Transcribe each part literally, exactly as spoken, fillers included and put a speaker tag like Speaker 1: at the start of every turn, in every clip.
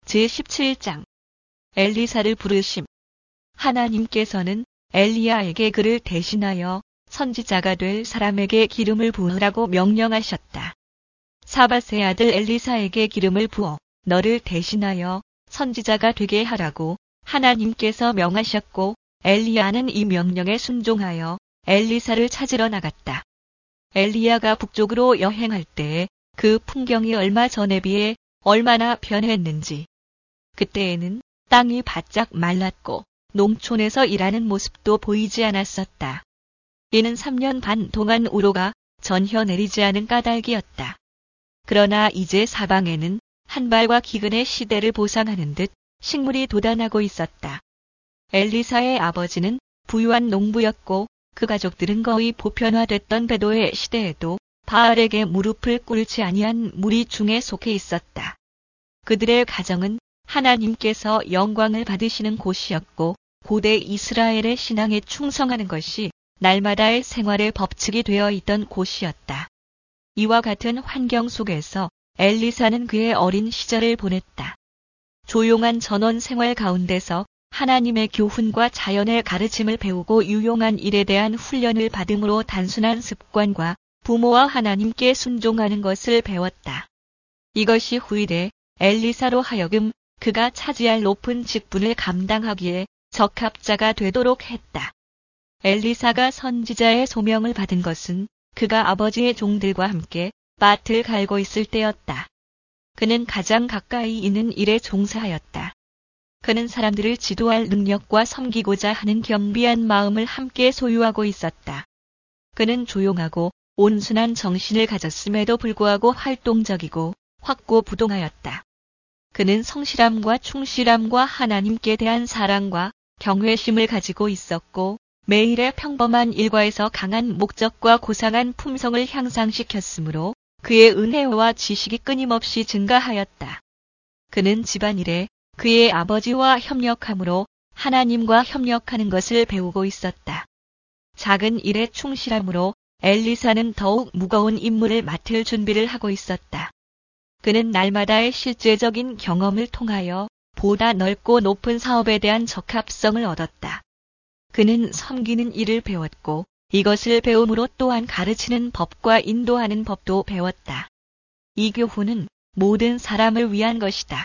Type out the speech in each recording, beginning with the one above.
Speaker 1: 제십칠 장 엘리사를 부르심. 하나님께서는 엘리야에게 그를 대신하여 선지자가 될 사람에게 기름을 부으라고 명령하셨다. 사밧의 아들 엘리사에게 기름을 부어 너를 대신하여 선지자가 되게 하라고 하나님께서 명하셨고, 엘리야는 이 명령에 순종하여 엘리사를 찾으러 나갔다. 엘리야가 북쪽으로 여행할 때에 그 풍경이 얼마 전에 비해 얼마나 변했는지. 그때에는 땅이 바짝 말랐고 농촌에서 일하는 모습도 보이지 않았었다. 이는 삼 년 반 동안 우로가 전혀 내리지 않은 까닭이었다. 그러나 이제 사방에는 한발과 기근의 시대를 보상하는 듯 식물이 돋아나고 있었다. 엘리사의 아버지는 부유한 농부였고 그 가족들은 거의 보편화됐던 배도의 시대에도 바알에게 무릎을 꿇지 아니한 무리 중에 속해 있었다. 그들의 가정은 하나님께서 영광을 받으시는 곳이었고, 고대 이스라엘의 신앙에 충성하는 것이 날마다의 생활의 법칙이 되어 있던 곳이었다. 이와 같은 환경 속에서 엘리사는 그의 어린 시절을 보냈다. 조용한 전원 생활 가운데서 하나님의 교훈과 자연의 가르침을 배우고 유용한 일에 대한 훈련을 받음으로 단순한 습관과 부모와 하나님께 순종하는 것을 배웠다. 이것이 후일에 엘리사로 하여금 그가 차지할 높은 직분을 감당하기에 적합자가 되도록 했다. 엘리사가 선지자의 소명을 받은 것은 그가 아버지의 종들과 함께 밭을 갈고 있을 때였다. 그는 가장 가까이 있는 일에 종사하였다. 그는 사람들을 지도할 능력과 섬기고자 하는 겸비한 마음을 함께 소유하고 있었다. 그는 조용하고 온순한 정신을 가졌음에도 불구하고 활동적이고 확고부동하였다. 그는 성실함과 충실함과 하나님께 대한 사랑과 경외심을 가지고 있었고, 매일의 평범한 일과에서 강한 목적과 고상한 품성을 향상시켰으므로 그의 은혜와 지식이 끊임없이 증가하였다. 그는 집안일에 그의 아버지와 협력함으로 하나님과 협력하는 것을 배우고 있었다. 작은 일에 충실함으로 엘리사는 더욱 무거운 임무를 맡을 준비를 하고 있었다. 그는 날마다의 실제적인 경험을 통하여 보다 넓고 높은 사업에 대한 적합성을 얻었다. 그는 섬기는 일을 배웠고, 이것을 배움으로 또한 가르치는 법과 인도하는 법도 배웠다. 이 교훈은 모든 사람을 위한 것이다.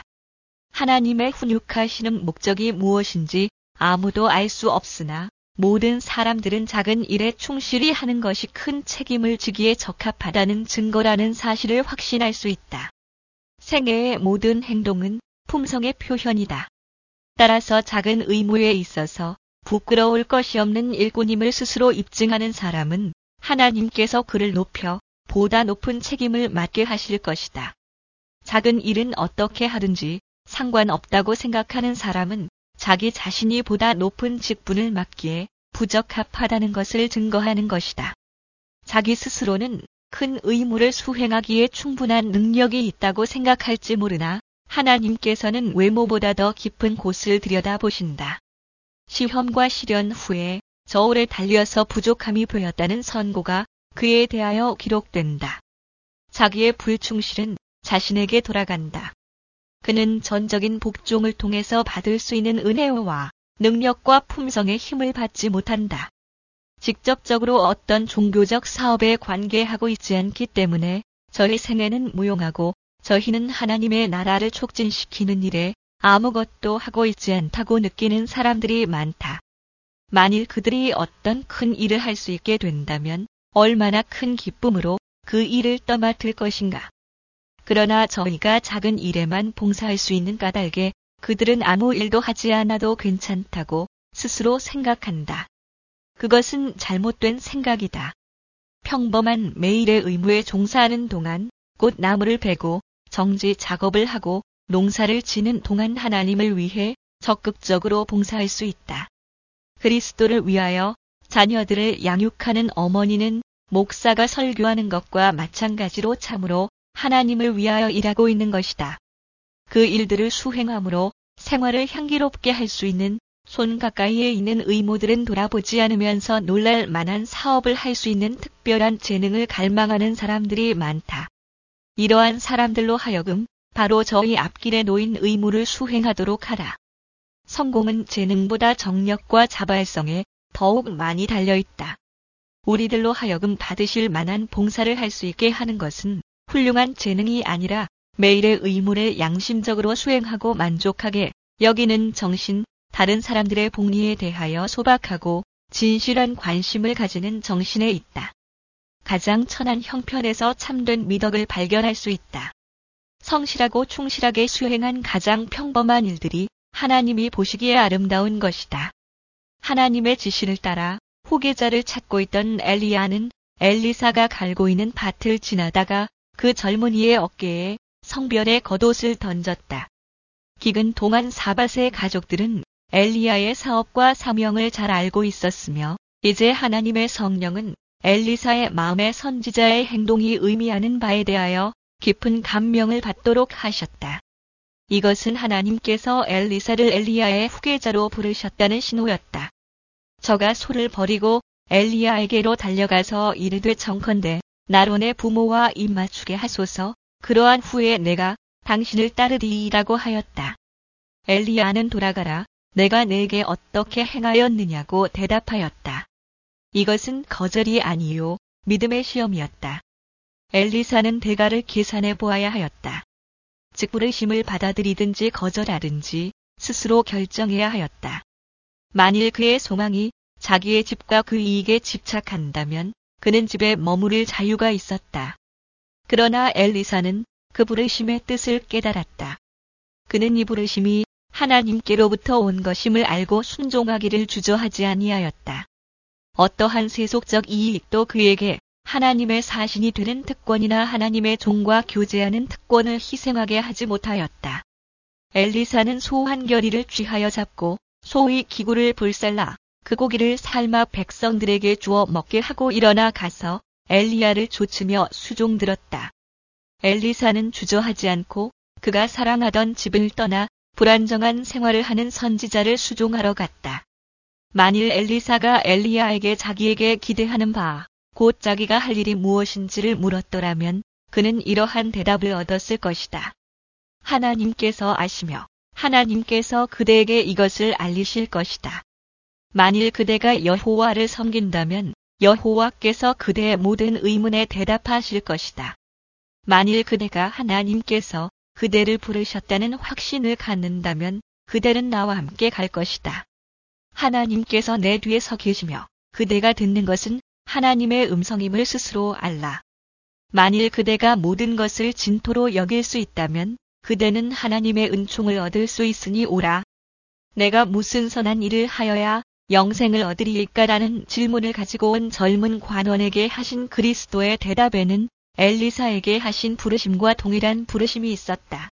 Speaker 1: 하나님의 훈육하시는 목적이 무엇인지 아무도 알 수 없으나 모든 사람들은 작은 일에 충실히 하는 것이 큰 책임을 지기에 적합하다는 증거라는 사실을 확신할 수 있다. 생애의 모든 행동은 품성의 표현이다. 따라서 작은 의무에 있어서 부끄러울 것이 없는 일꾼임을 스스로 입증하는 사람은 하나님께서 그를 높여 보다 높은 책임을 맡게 하실 것이다. 작은 일은 어떻게 하든지 상관없다고 생각하는 사람은 자기 자신이 보다 높은 직분을 맡기에 부적합하다는 것을 증거하는 것이다. 자기 스스로는 큰 의무를 수행하기에 충분한 능력이 있다고 생각할지 모르나 하나님께서는 외모보다 더 깊은 곳을 들여다보신다. 시험과 시련 후에 저울에 달려서 부족함이 보였다는 선고가 그에 대하여 기록된다. 자기의 불충실은 자신에게 돌아간다. 그는 전적인 복종을 통해서 받을 수 있는 은혜와 능력과 품성의 힘을 받지 못한다. 직접적으로 어떤 종교적 사업에 관계하고 있지 않기 때문에 저희 생애는 무용하고 저희는 하나님의 나라를 촉진시키는 일에 아무것도 하고 있지 않다고 느끼는 사람들이 많다. 만일 그들이 어떤 큰 일을 할 수 있게 된다면 얼마나 큰 기쁨으로 그 일을 떠맡을 것인가. 그러나 저희가 작은 일에만 봉사할 수 있는 까닭에 그들은 아무 일도 하지 않아도 괜찮다고 스스로 생각한다. 그것은 잘못된 생각이다. 평범한 매일의 의무에 종사하는 동안, 곧 나무를 베고 정지 작업을 하고 농사를 지는 동안 하나님을 위해 적극적으로 봉사할 수 있다. 그리스도를 위하여 자녀들을 양육하는 어머니는 목사가 설교하는 것과 마찬가지로 참으로 하나님을 위하여 일하고 있는 것이다. 그 일들을 수행함으로 생활을 향기롭게 할 수 있는 손 가까이에 있는 의무들은 돌아보지 않으면서 놀랄 만한 사업을 할 수 있는 특별한 재능을 갈망하는 사람들이 많다. 이러한 사람들로 하여금 바로 저희 앞길에 놓인 의무를 수행하도록 하라. 성공은 재능보다 정력과 자발성에 더욱 많이 달려있다. 우리들로 하여금 받으실 만한 봉사를 할 수 있게 하는 것은 훌륭한 재능이 아니라 매일의 의무를 양심적으로 수행하고 만족하게 여기는 정신, 다른 사람들의 복리에 대하여 소박하고 진실한 관심을 가지는 정신에 있다. 가장 천한 형편에서 참된 미덕을 발견할 수 있다. 성실하고 충실하게 수행한 가장 평범한 일들이 하나님이 보시기에 아름다운 것이다. 하나님의 지시를 따라 후계자를 찾고 있던 엘리야는 엘리사가 갈고 있는 밭을 지나다가 그 젊은이의 어깨에 성별의 겉옷을 던졌다. 기근 동안 사밧의 가족들은 엘리야의 사업과 사명을 잘 알고 있었으며 이제 하나님의 성령은 엘리사의 마음에 선지자의 행동이 의미하는 바에 대하여 깊은 감명을 받도록 하셨다. 이것은 하나님께서 엘리사를 엘리야의 후계자로 부르셨다는 신호였다. 저가 소를 버리고 엘리야에게로 달려가서 이르되 청컨대 나론의 부모와 입맞추게 하소서. 그러한 후에 내가 당신을 따르리라고 하였다. 엘리야는 돌아가라. 내가 내게 어떻게 행하였느냐고 대답하였다. 이것은 거절이 아니요 믿음의 시험이었다. 엘리사는 대가를 계산해 보아야 하였다. 즉 부르심을 받아들이든지 거절하든지 스스로 결정해야 하였다. 만일 그의 소망이 자기의 집과 그 이익에 집착한다면 그는 집에 머무를 자유가 있었다. 그러나 엘리사는 그 부르심의 뜻을 깨달았다. 그는 이 부르심이 하나님께로부터 온 것임을 알고 순종하기를 주저하지 아니하였다. 어떠한 세속적 이익도 그에게 하나님의 사신이 되는 특권이나 하나님의 종과 교제하는 특권을 희생하게 하지 못하였다. 엘리사는 소 한 겨리를 쥐하여 잡고 소의 기구를 불살라 그 고기를 삶아 백성들에게 주어 먹게 하고 일어나 가서 엘리야를 좇으며 수종들었다. 엘리사는 주저하지 않고 그가 사랑하던 집을 떠나 불안정한 생활을 하는 선지자를 수종하러 갔다. 만일 엘리사가 엘리야에게 자기에게 기대하는 바, 곧 자기가 할 일이 무엇인지를 물었더라면 그는 이러한 대답을 얻었을 것이다. 하나님께서 아시며 하나님께서 그대에게 이것을 알리실 것이다. 만일 그대가 여호와를 섬긴다면 여호와께서 그대의 모든 의문에 대답하실 것이다. 만일 그대가 하나님께서 그대를 부르셨다는 확신을 갖는다면 그대는 나와 함께 갈 것이다. 하나님께서 내 뒤에 서 계시며 그대가 듣는 것은 하나님의 음성임을 스스로 알라. 만일 그대가 모든 것을 진토로 여길 수 있다면 그대는 하나님의 은총을 얻을 수 있으니 오라. 내가 무슨 선한 일을 하여야 영생을 얻으리일까라는 질문을 가지고 온 젊은 관원에게 하신 그리스도의 대답에는 엘리사에게 하신 부르심과 동일한 부르심이 있었다.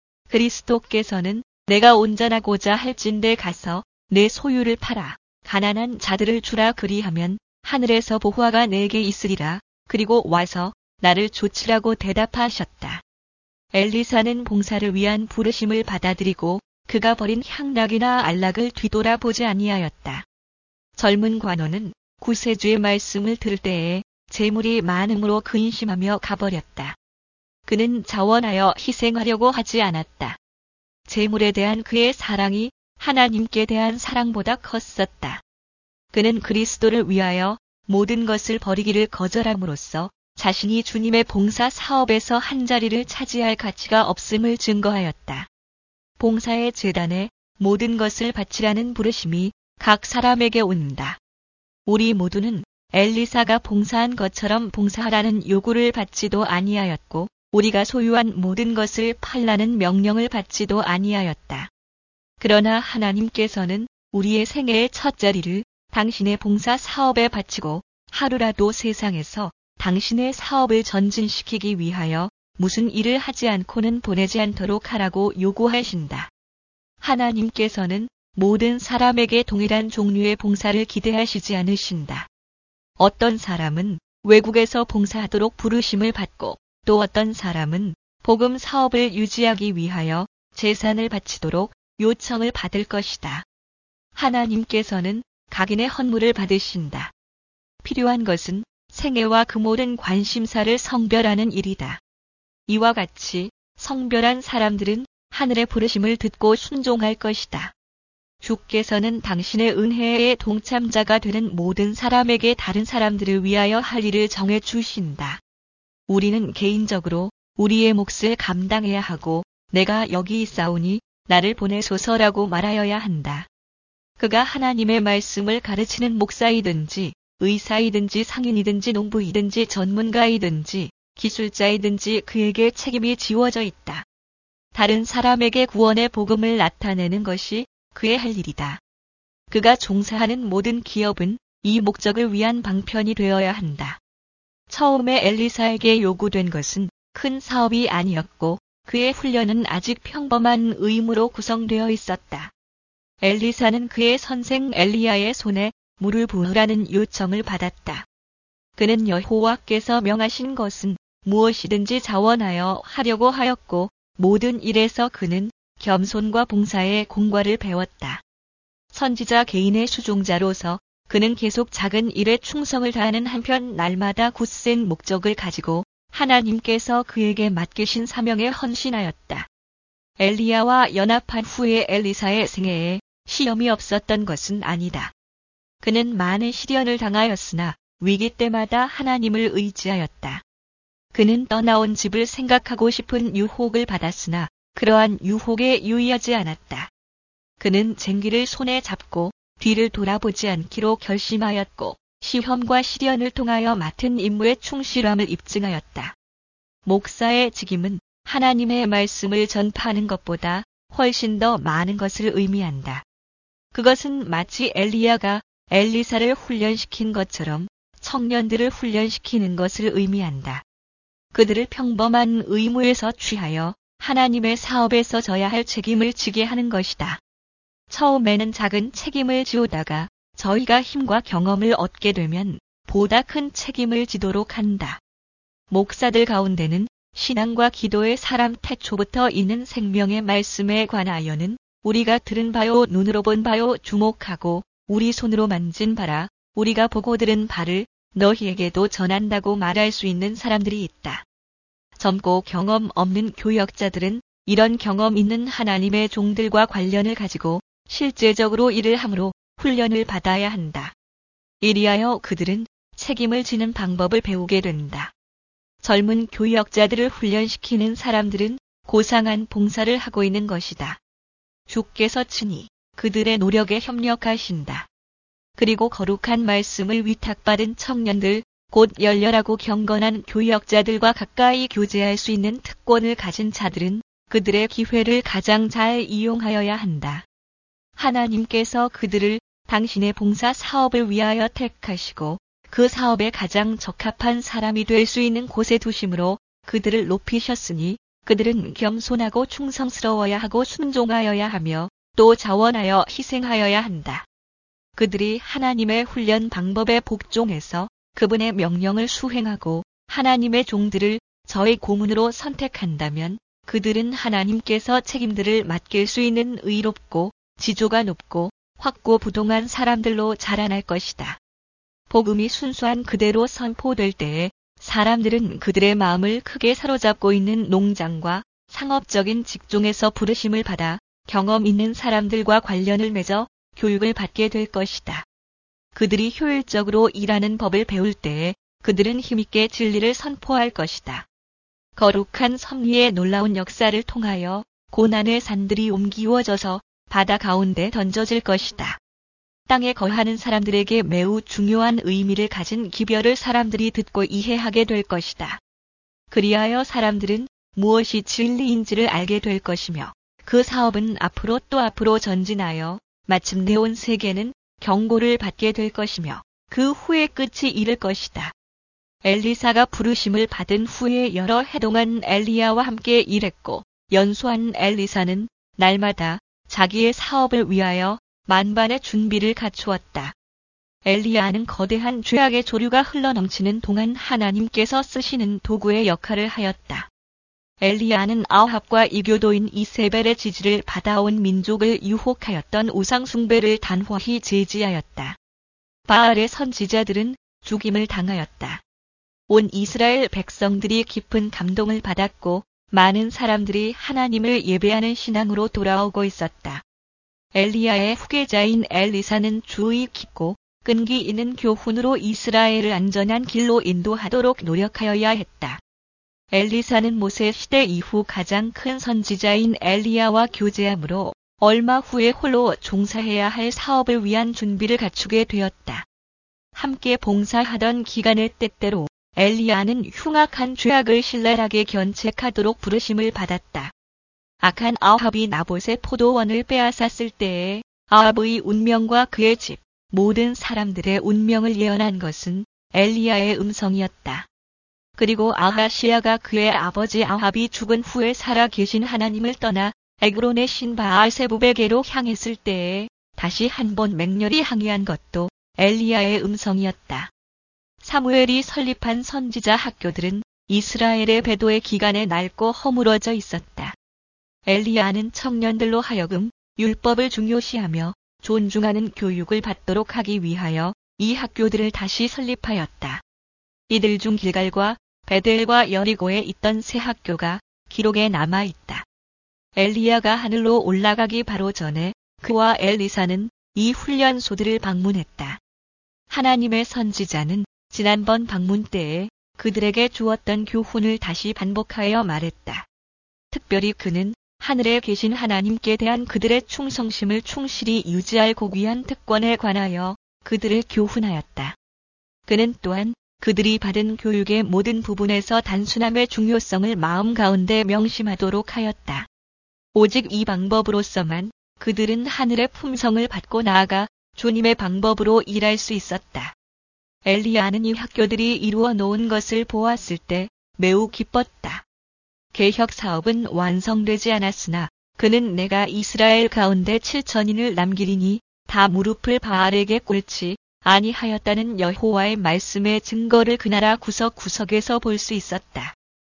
Speaker 1: 그리스도께서는 내가 온전하고자 할진대 가서 내 소유를 팔아 가난한 자들을 주라 그리하면 하늘에서 보화가 내게 있으리라. 그리고 와서 나를 좇으라고 대답하셨다. 엘리사는 봉사를 위한 부르심을 받아들이고 그가 버린 향락이나 안락을 뒤돌아보지 아니하였다. 젊은 관원은 구세주의 말씀을 들을 때에 재물이 많음으로 근심하며 가버렸다. 그는 자원하여 희생하려고 하지 않았다. 재물에 대한 그의 사랑이 하나님께 대한 사랑보다 컸었다. 그는 그리스도를 위하여 모든 것을 버리기를 거절함으로써 자신이 주님의 봉사 사업에서 한 자리를 차지할 가치가 없음을 증거하였다. 봉사의 제단에 모든 것을 바치라는 부르심이 각 사람에게 온다. 우리 모두는 엘리사가 봉사한 것처럼 봉사하라는 요구를 받지도 아니하였고 우리가 소유한 모든 것을 팔라는 명령을 받지도 아니하였다. 그러나 하나님께서는 우리의 생애의 첫 자리를 당신의 봉사 사업에 바치고 하루라도 세상에서 당신의 사업을 전진시키기 위하여 무슨 일을 하지 않고는 보내지 않도록 하라고 요구하신다. 하나님께서는 모든 사람에게 동일한 종류의 봉사를 기대하시지 않으신다. 어떤 사람은 외국에서 봉사하도록 부르심을 받고 또 어떤 사람은 복음 사업을 유지하기 위하여 재산을 바치도록 요청을 받을 것이다. 하나님께서는 각인의 헌물을 받으신다. 필요한 것은 생애와 그 모든 관심사를 성별하는 일이다. 이와 같이 성별한 사람들은 하늘의 부르심을 듣고 순종할 것이다. 주께서는 당신의 은혜의 동참자가 되는 모든 사람에게 다른 사람들을 위하여 할 일을 정해 주신다. 우리는 개인적으로 우리의 몫을 감당해야 하고 내가 여기 있사오니 나를 보내소서라고 말하여야 한다. 그가 하나님의 말씀을 가르치는 목사이든지 의사이든지 상인이든지 농부이든지 전문가이든지 기술자이든지 그에게 책임이 지워져 있다. 다른 사람에게 구원의 복음을 나타내는 것이 그의 할 일이다. 그가 종사하는 모든 기업은 이 목적을 위한 방편이 되어야 한다. 처음에 엘리사에게 요구된 것은 큰 사업이 아니었고 그의 훈련은 아직 평범한 의무로 구성되어 있었다. 엘리사는 그의 선생 엘리야의 손에 물을 부으라는 요청을 받았다. 그는 여호와께서 명하신 것은 무엇이든지 자원하여 하려고 하였고 모든 일에서 그는 겸손과 봉사의 공과를 배웠다. 선지자 개인의 수종자로서 그는 계속 작은 일에 충성을 다하는 한편 날마다 굳센 목적을 가지고 하나님께서 그에게 맡기신 사명에 헌신하였다. 엘리야와 연합한 후에 엘리사의 생애에 시험이 없었던 것은 아니다. 그는 많은 시련을 당하였으나 위기 때마다 하나님을 의지하였다. 그는 떠나온 집을 생각하고 싶은 유혹을 받았으나 그러한 유혹에 유의하지 않았다. 그는 쟁기를 손에 잡고 뒤를 돌아보지 않기로 결심하였고 시험과 시련을 통하여 맡은 임무에 충실함을 입증하였다. 목사의 직임은 하나님의 말씀을 전파하는 것보다 훨씬 더 많은 것을 의미한다. 그것은 마치 엘리야가 엘리사를 훈련시킨 것처럼 청년들을 훈련시키는 것을 의미한다. 그들을 평범한 의무에서 취하여 하나님의 사업에서 져야 할 책임을 지게 하는 것이다. 처음에는 작은 책임을 지우다가 저희가 힘과 경험을 얻게 되면 보다 큰 책임을 지도록 한다. 목사들 가운데는 신앙과 기도의 사람 태초부터 있는 생명의 말씀에 관하여는 우리가 들은 바요 눈으로 본 바요 주목하고 우리 손으로 만진 바라 우리가 보고 들은 바를 너희에게도 전한다고 말할 수 있는 사람들이 있다. 젊고 경험 없는 교역자들은 이런 경험 있는 하나님의 종들과 관련을 가지고 실제적으로 일을 함으로 훈련을 받아야 한다. 이리하여 그들은 책임을 지는 방법을 배우게 된다. 젊은 교역자들을 훈련시키는 사람들은 고상한 봉사를 하고 있는 것이다. 주께서 친히 그들의 노력에 협력하신다. 그리고 거룩한 말씀을 위탁받은 청년들, 곧 열렬하고 경건한 교역자들과 가까이 교제할 수 있는 특권을 가진 자들은 그들의 기회를 가장 잘 이용하여야 한다. 하나님께서 그들을 당신의 봉사 사업을 위하여 택하시고 그 사업에 가장 적합한 사람이 될 수 있는 곳에 두심으로 그들을 높이셨으니 그들은 겸손하고 충성스러워야 하고 순종하여야 하며 또 자원하여 희생하여야 한다. 그들이 하나님의 훈련 방법에 복종해서 그분의 명령을 수행하고 하나님의 종들을 저의 고문으로 선택한다면 그들은 하나님께서 책임들을 맡길 수 있는 의롭고 지조가 높고 확고부동한 사람들로 자라날 것이다. 복음이 순수한 그대로 선포될 때에 사람들은 그들의 마음을 크게 사로잡고 있는 농장과 상업적인 직종에서 부르심을 받아 경험 있는 사람들과 관련을 맺어 교육을 받게 될 것이다. 그들이 효율적으로 일하는 법을 배울 때에 그들은 힘있게 진리를 선포할 것이다. 거룩한 섭리의 놀라운 역사를 통하여 고난의 산들이 옮기워져서 바다 가운데 던져질 것이다. 땅에 거하는 사람들에게 매우 중요한 의미를 가진 기별을 사람들이 듣고 이해하게 될 것이다. 그리하여 사람들은 무엇이 진리인지를 알게 될 것이며 그 사업은 앞으로 또 앞으로 전진하여 마침내 온 세계는 경고를 받게 될 것이며 그 후에 끝이 이를 것이다. 엘리사가 부르심을 받은 후에 여러 해 동안 엘리야와 함께 일했고 연소한 엘리사는 날마다 자기의 사업을 위하여 만반의 준비를 갖추었다. 엘리야는 거대한 죄악의 조류가 흘러넘치는 동안 하나님께서 쓰시는 도구의 역할을 하였다. 엘리야는 아합과 이교도인 이세벨의 지지를 받아온 민족을 유혹하였던 우상숭배를 단호히 제지하였다. 바알의 선지자들은 죽임을 당하였다. 온 이스라엘 백성들이 깊은 감동을 받았고 많은 사람들이 하나님을 예배하는 신앙으로 돌아오고 있었다. 엘리야의 후계자인 엘리사는 주의 깊고 끈기 있는 교훈으로 이스라엘을 안전한 길로 인도하도록 노력하여야 했다. 엘리사는 모세 시대 이후 가장 큰 선지자인 엘리야와 교제하므로 얼마 후에 홀로 종사해야 할 사업을 위한 준비를 갖추게 되었다. 함께 봉사하던 기간의 때때로 엘리야는 흉악한 죄악을 신랄하게 견책하도록 부르심을 받았다. 악한 아합이 나봇의 포도원을 빼앗았을 때에 아합의 운명과 그의 집, 모든 사람들의 운명을 예언한 것은 엘리야의 음성이었다. 그리고 아하시야가 그의 아버지 아합이 죽은 후에 살아 계신 하나님을 떠나 에그론의 신 바알세부베게로 향했을 때에 다시 한 번 맹렬히 항의한 것도 엘리야의 음성이었다. 사무엘이 설립한 선지자 학교들은 이스라엘의 배도의 기간에 낡고 허물어져 있었다. 엘리야는 청년들로 하여금 율법을 중요시하며 존중하는 교육을 받도록 하기 위하여 이 학교들을 다시 설립하였다. 이들 중 길갈과 베델과 여리고에 있던 세 학교가 기록에 남아있다. 엘리야가 하늘로 올라가기 바로 전에 그와 엘리사는 이 훈련소들을 방문했다. 하나님의 선지자는 지난번 방문 때에 그들에게 주었던 교훈을 다시 반복하여 말했다. 특별히 그는 하늘에 계신 하나님께 대한 그들의 충성심을 충실히 유지할 고귀한 특권에 관하여 그들을 교훈하였다. 그는 또한 그들이 받은 교육의 모든 부분에서 단순함의 중요성을 마음 가운데 명심하도록 하였다. 오직 이 방법으로서만 그들은 하늘의 품성을 받고 나아가 주님의 방법으로 일할 수 있었다. 엘리야는 이 학교들이 이루어 놓은 것을 보았을 때 매우 기뻤다. 개혁 사업은 완성되지 않았으나 그는 내가 이스라엘 가운데 칠천인을 남기리니 다 무릎을 바알에게 꿇지 아니하였다는 여호와의 말씀의 증거를 그 나라 구석구석에서 볼 수 있었다.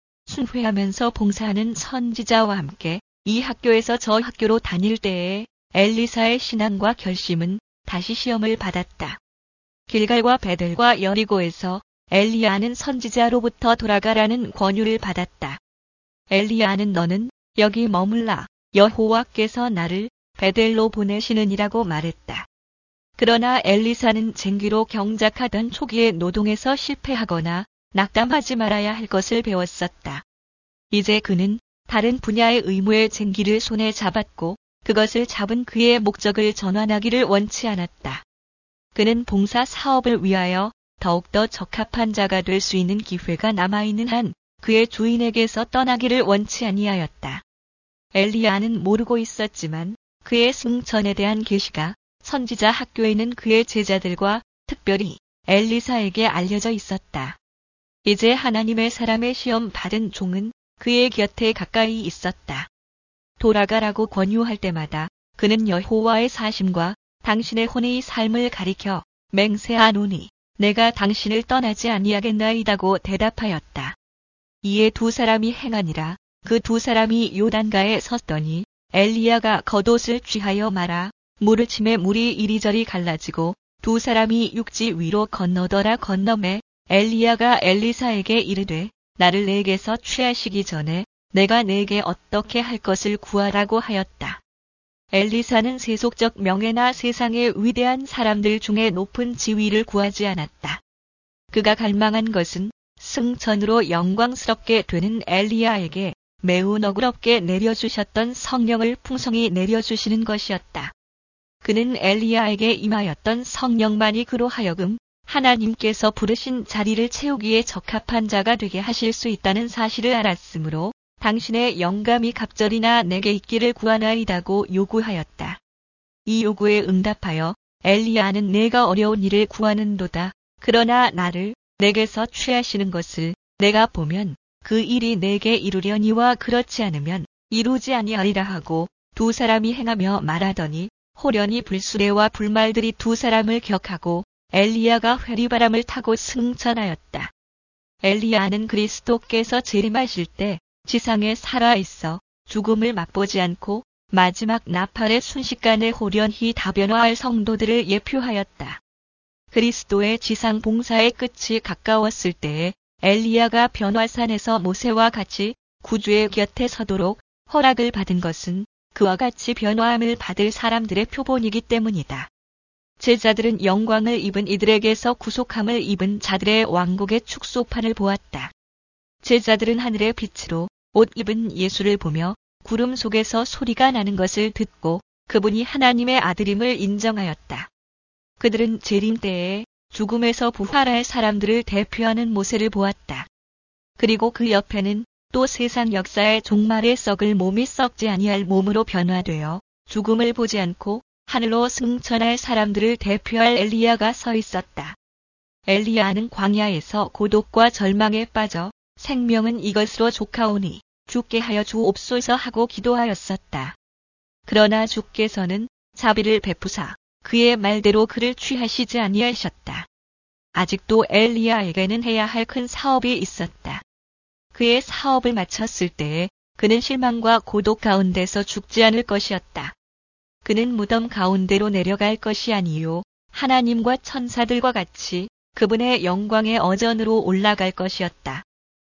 Speaker 1: 순회하면서 봉사하는 선지자와 함께 이 학교에서 저 학교로 다닐 때에 엘리사의 신앙과 결심은 다시 시험을 받았다. 길갈과 베델과 여리고에서 엘리야는 선지자로부터 돌아가라는 권유를 받았다. 엘리야는 너는 여기 머물라 여호와께서 나를 베델로 보내시느니라고 말했다. 그러나 엘리사는 쟁기로 경작하던 초기의 노동에서 실패하거나 낙담하지 말아야 할 것을 배웠었다. 이제 그는 다른 분야의 의무의 쟁기를 손에 잡았고 그것을 잡은 그의 목적을 전환하기를 원치 않았다. 그는 봉사 사업을 위하여 더욱더 적합한 자가 될 수 있는 기회가 남아있는 한 그의 주인에게서 떠나기를 원치 아니하였다. 엘리야는 모르고 있었지만 그의 승천에 대한 계시가 선지자 학교에는 그의 제자들과 특별히 엘리사에게 알려져 있었다. 이제 하나님의 사람의 시험 받은 종은 그의 곁에 가까이 있었다. 돌아가라고 권유할 때마다 그는 여호와의 사심과 당신의 혼의 삶을 가리켜 맹세하노니 내가 당신을 떠나지 아니하겠나이다고 대답하였다. 이에 두 사람이 행하니라. 그 두 사람이 요단가에 섰더니 엘리야가 겉옷을 취하여 말아 물을 치매 물이 이리저리 갈라지고 두 사람이 육지 위로 건너더라. 건너매 엘리야가 엘리사에게 이르되 나를 내게서 취하시기 전에 내가 내게 어떻게 할 것을 구하라고 하였다. 엘리사는 세속적 명예나 세상의 위대한 사람들 중에 높은 지위를 구하지 않았다. 그가 갈망한 것은 승천으로 영광스럽게 되는 엘리야에게 매우 너그럽게 내려주셨던 성령을 풍성히 내려주시는 것이었다. 그는 엘리야에게 임하였던 성령만이 그로 하여금 하나님께서 부르신 자리를 채우기에 적합한 자가 되게 하실 수 있다는 사실을 알았으므로 당신의 영감이 갑절이나 내게 있기를 구하나이다고 요구하였다. 이 요구에 응답하여 엘리야는 내가 어려운 일을 구하는도다. 그러나 나를 내게서 취하시는 것을 내가 보면 그 일이 내게 이루려니와 그렇지 않으면 이루지 아니하리라 하고 두 사람이 행하며 말하더니 호련히 불수레와 불말들이 두 사람을 격하고 엘리야가 회리바람을 타고 승천하였다. 엘리야는 그리스도께서 재림하실 때 지상에 살아있어 죽음을 맛보지 않고 마지막 나팔의 순식간에 호련히 다변화할 성도들을 예표하였다. 그리스도의 지상 봉사의 끝이 가까웠을 때에 엘리야가 변화산에서 모세와 같이 구주의 곁에 서도록 허락을 받은 것은 그와 같이 변화함을 받을 사람들의 표본이기 때문이다. 제자들은 영광을 입은 이들에게서 구속함을 입은 자들의 왕국의 축소판을 보았다. 제자들은 하늘의 빛으로 옷 입은 예수를 보며 구름 속에서 소리가 나는 것을 듣고 그분이 하나님의 아들임을 인정하였다. 그들은 재림 때에 죽음에서 부활할 사람들을 대표하는 모세를 보았다. 그리고 그 옆에는 또 세상 역사의 종말에 썩을 몸이 썩지 아니할 몸으로 변화되어 죽음을 보지 않고 하늘로 승천할 사람들을 대표할 엘리야가 서 있었다. 엘리야는 광야에서 고독과 절망에 빠져 생명은 이것으로 족하오니 죽게 하여 주옵소서 하고 기도하였었다. 그러나 주께서는 자비를 베푸사 그의 말대로 그를 취하시지 아니하셨다. 아직도 엘리야에게는 해야 할 큰 사업이 있었다. 그의 사업을 마쳤을 때에 그는 실망과 고독 가운데서 죽지 않을 것이었다. 그는 무덤 가운데로 내려갈 것이 아니요 하나님과 천사들과 같이 그분의 영광의 어전으로 올라갈 것이었다.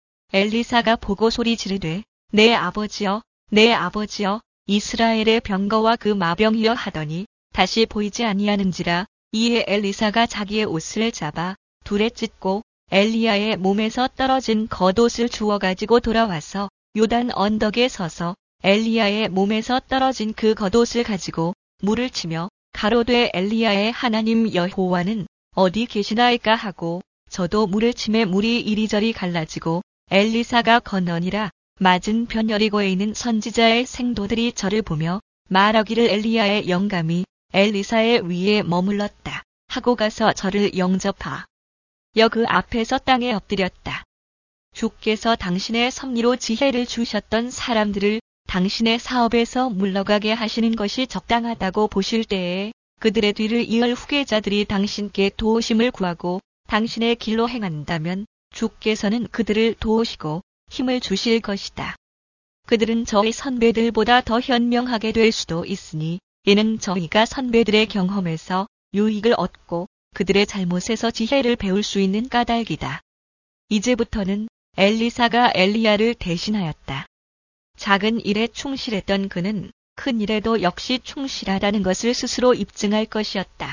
Speaker 1: 엘리사가 보고 소리 지르되 내 아버지여 내 아버지여 이스라엘의 병거와 그 마병이여 하더니 다시 보이지 아니하는지라. 이에 엘리사가 자기의 옷을 잡아 둘에 찢고 엘리야의 몸에서 떨어진 겉옷을 주워 가지고 돌아와서 요단 언덕에 서서 엘리야의 몸에서 떨어진 그 겉옷을 가지고 물을 치며 가로되 엘리야의 하나님 여호와는 어디 계시나이까 하고 저도 물을 치매 물이 이리저리 갈라지고 엘리사가 건너니라. 맞은편 여리고에 있는 선지자의 생도들이 저를 보며 말하기를 엘리야의 영감이 엘리사의 위에 머물렀다 하고 가서 저를 영접하. 여 그 앞에서 땅에 엎드렸다. 주께서 당신의 섭리로 지혜를 주셨던 사람들을 당신의 사업에서 물러가게 하시는 것이 적당하다고 보실 때에 그들의 뒤를 이을 후계자들이 당신께 도우심을 구하고 당신의 길로 행한다면 주께서는 그들을 도우시고 힘을 주실 것이다. 그들은 저희 선배들보다 더 현명하게 될 수도 있으니 이는 저희가 선배들의 경험에서 유익을 얻고 그들의 잘못에서 지혜를 배울 수 있는 까닭이다. 이제부터는 엘리사가 엘리야를 대신하였다. 작은 일에 충실했던 그는 큰 일에도 역시 충실하다는 것을 스스로 입증할 것이었다.